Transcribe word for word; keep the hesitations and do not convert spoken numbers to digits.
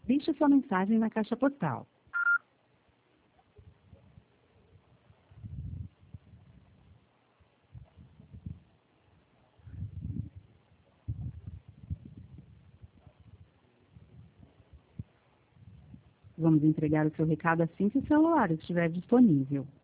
Deixe sua mensagem na caixa postal. Vamos entregar o seu recado assim que o celular estiver disponível.